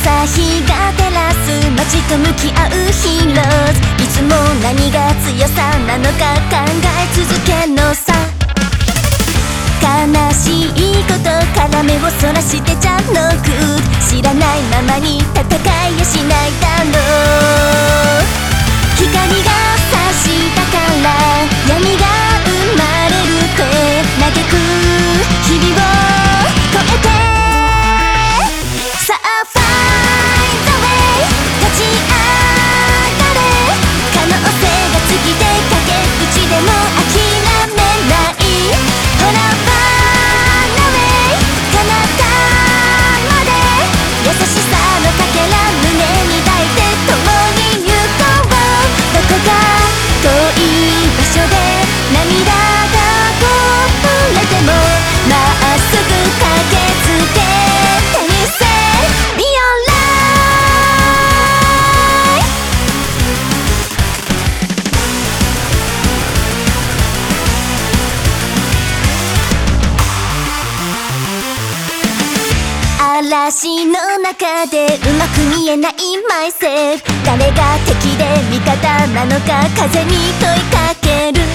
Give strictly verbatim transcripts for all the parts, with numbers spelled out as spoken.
朝日が照らす街と向き合うヒーローズ、いつも何が強さなのか考え続けのさ。悲しいことから目をそらしてじゃなく、知らないままに戦いやしないだろう。光が差したから闇が生まれるって嘆く日々を越えて、さあファイトウェイ立ち上がれ、可能性が尽きて崖っぷちでも諦めない、ほらファイトウェイ彼方まで優しさのかけら胸に抱いて共に行こう。どこか遠い場所で涙がこぼれてもまっすぐ駆けつけてみせ Be alright。 嵐の中でうまく見えない myself、 誰が敵で味方なのか風に問いかける。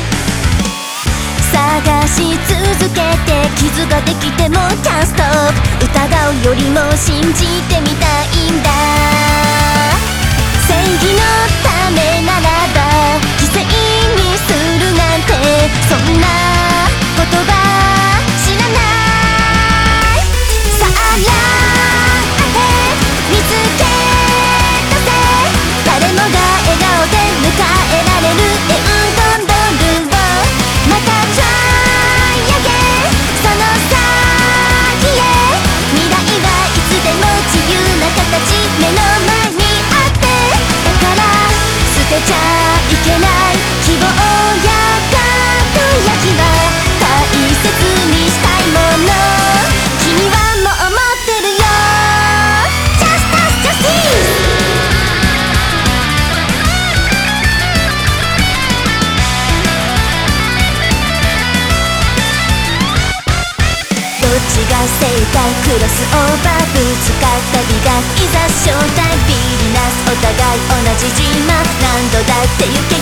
探し続けて傷ができても Can't stop、 疑うよりも信じてみたいんだ。正義のためならば犠牲にするなんてそんな言葉知らない。さあラン見つけ出せ、誰もが笑顔で迎えられるエンドロールをまた Try again、 その先へ未来はいつでも自由な形目の前にあって、だから捨てちゃいけない希望や輝きは大切にしたいもの、君はもう持ってるよ Just Us Justice。 どっちが正解、クロスオーバーぶつかった美学、いざ正体ビリなすお互い同じ自慢、何度だって行け